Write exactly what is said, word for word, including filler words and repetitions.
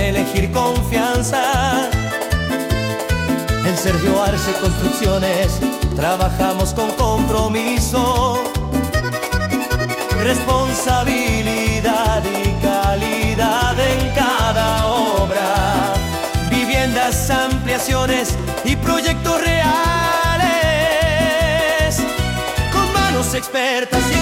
elegir confianza. En Sergio Arce Construcciones trabajamos con compromiso, responsabilidad y calidad en cada obra. Viviendas, ampliaciones y proyectos reales, con manos expertas y